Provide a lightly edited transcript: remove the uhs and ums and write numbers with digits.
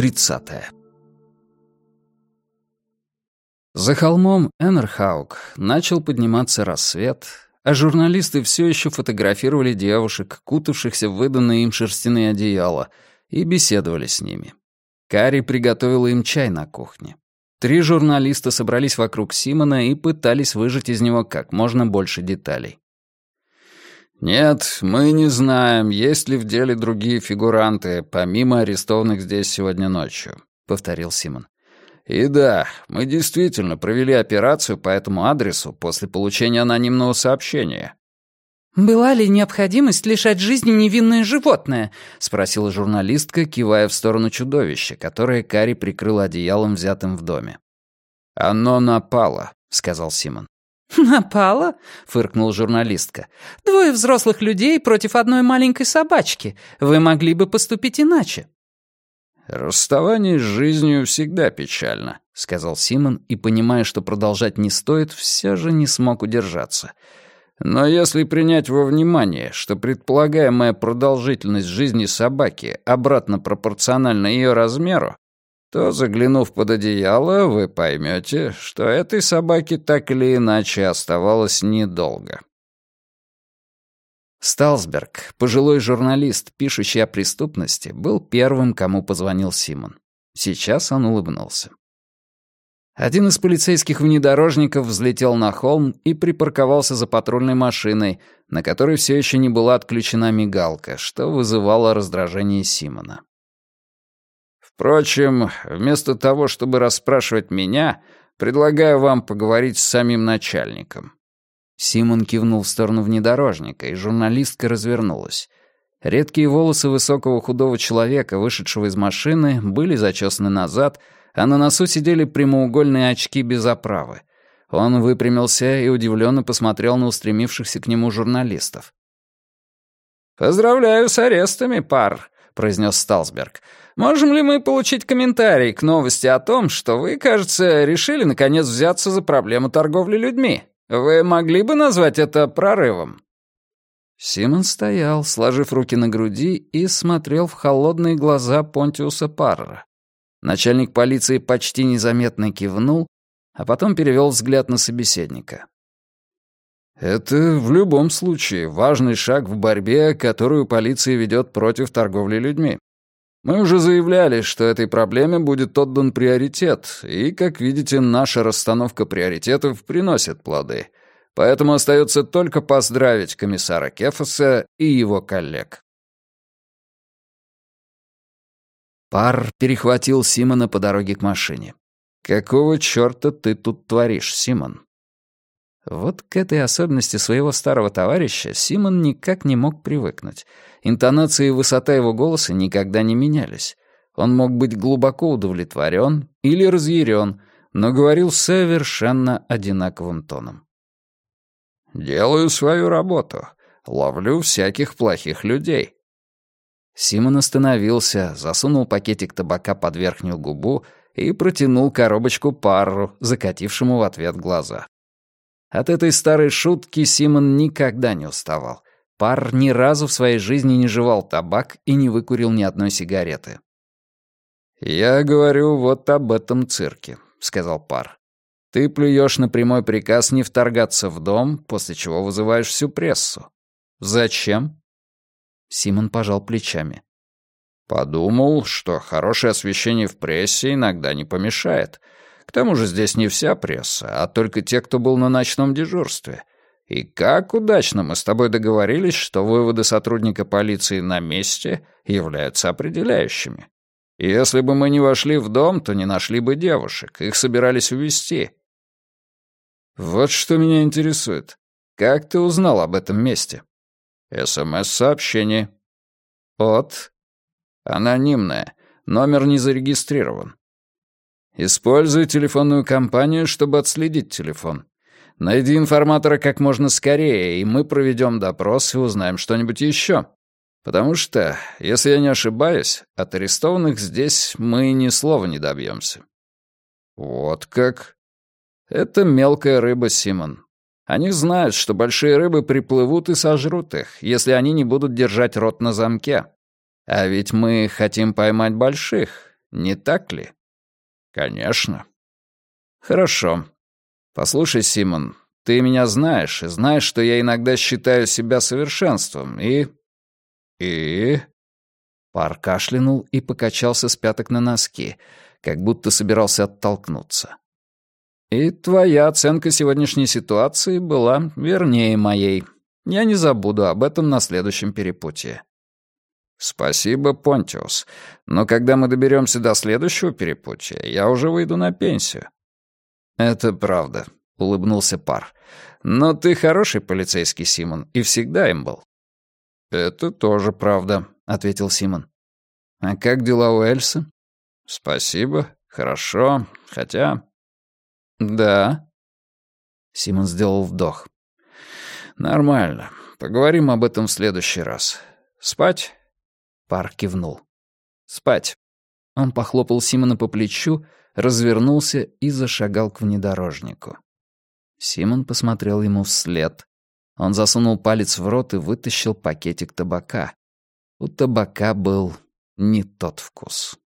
30. За холмом Эннерхаук начал подниматься рассвет, а журналисты все еще фотографировали девушек, кутавшихся в выданные им шерстяные одеяла, и беседовали с ними. Карри приготовила им чай на кухне. 3 журналиста собрались вокруг Симона и пытались выжать из него как можно больше деталей. «Нет, мы не знаем, есть ли в деле другие фигуранты, помимо арестованных здесь сегодня ночью», — повторил Симон. «И да, мы действительно провели операцию по этому адресу после получения анонимного сообщения». «Была ли необходимость лишать жизни невинное животное?» — спросила журналистка, кивая в сторону чудовища, которое Карри прикрыла одеялом, взятым в доме. «Оно напало», — сказал Симон. «Напала?» — фыркнула журналистка. «2 взрослых людей против одной маленькой собачки. Вы могли бы поступить иначе». «Расставание с жизнью всегда печально», — сказал Симон, и, понимая, что продолжать не стоит, все же не смог удержаться. «Но если принять во внимание, что предполагаемая продолжительность жизни собаки обратно пропорциональна ее размеру, то, заглянув под одеяло, вы поймете, что этой собаке так или иначе оставалось недолго». Сталсберг, пожилой журналист, пишущий о преступности, был первым, кому позвонил Симон. Сейчас он улыбнулся. Один из полицейских внедорожников взлетел на холм и припарковался за патрульной машиной, на которой все еще не была отключена мигалка, что вызывало раздражение Симона. «Впрочем, вместо того, чтобы расспрашивать меня, предлагаю вам поговорить с самим начальником». Симон кивнул в сторону внедорожника, и журналистка развернулась. Редкие волосы высокого худого человека, вышедшего из машины, были зачесаны назад, а на носу сидели прямоугольные очки без оправы. Он выпрямился и удивленно посмотрел на устремившихся к нему журналистов. «Поздравляю с арестами, пар», — произнес Сталсберг. «Можем ли мы получить комментарий к новости о том, что вы, кажется, решили наконец взяться за проблему торговли людьми? Вы могли бы назвать это прорывом?» Симон стоял, сложив руки на груди, и смотрел в холодные глаза Понтиуса Паррера. Начальник полиции почти незаметно кивнул, а потом перевел взгляд на собеседника. «Это в любом случае важный шаг в борьбе, которую полиция ведет против торговли людьми. Мы уже заявляли, что этой проблеме будет отдан приоритет, и, как видите, наша расстановка приоритетов приносит плоды. Поэтому остается только поздравить комиссара Кефаса и его коллег». Парр перехватил Симона по дороге к машине. «Какого чёрта ты тут творишь, Симон?» Вот к этой особенности своего старого товарища Симон никак не мог привыкнуть. Интонация и высота его голоса никогда не менялись. Он мог быть глубоко удовлетворен или разъярен, но говорил совершенно одинаковым тоном. «Делаю свою работу. Ловлю всяких плохих людей». Симон остановился, засунул пакетик табака под верхнюю губу и протянул коробочку Парру, закатившему в ответ глаза. От этой старой шутки Симон никогда не уставал. Парр ни разу в своей жизни не жевал табак и не выкурил ни одной сигареты. «Я говорю вот об этом цирке», — сказал Парр. «Ты плюешь на прямой приказ не вторгаться в дом, после чего вызываешь всю прессу. Зачем?» Симон пожал плечами. «Подумал, что хорошее освещение в прессе иногда не помешает. К тому же здесь не вся пресса, а только те, кто был на ночном дежурстве. И как удачно мы с тобой договорились, что выводы сотрудника полиции на месте являются определяющими. И если бы мы не вошли в дом, то не нашли бы девушек, их собирались увезти. Вот что меня интересует. Как ты узнал об этом месте?» СМС-сообщение. От. Анонимное. Номер не зарегистрирован. Используй телефонную компанию, чтобы отследить телефон. Найди информатора как можно скорее, и мы проведем допрос и узнаем что-нибудь еще. Потому что, если я не ошибаюсь, от арестованных здесь мы ни слова не добьемся. Вот как? Это мелкая рыба, Симон. Они знают, что большие рыбы приплывут и сожрут их, если они не будут держать рот на замке. А ведь мы хотим поймать больших, Не так ли? Конечно. Хорошо. Послушай, Симон, ты меня знаешь, и знаешь, что я иногда считаю себя совершенством, и... Пар кашлянул и покачался с пяток на носки, как будто собирался оттолкнуться. И твоя оценка сегодняшней ситуации была вернее моей. Я не забуду об этом на следующем перепутье. Спасибо, Понтиус. Но когда мы доберемся до следующего перепутья, я уже выйду на пенсию. Это правда, улыбнулся Пар. Но ты хороший полицейский, Симон, и всегда им был. Это тоже правда, ответил Симон. А как дела у Эльсы? Спасибо, хорошо, хотя... Да. Симон сделал вдох. Нормально. Поговорим об этом в следующий раз. Спать? Пар кивнул. Спать. Он похлопал Симона по плечу, развернулся и зашагал к внедорожнику. Симон посмотрел ему вслед. Он засунул палец в рот и вытащил пакетик табака. У табака был не тот вкус.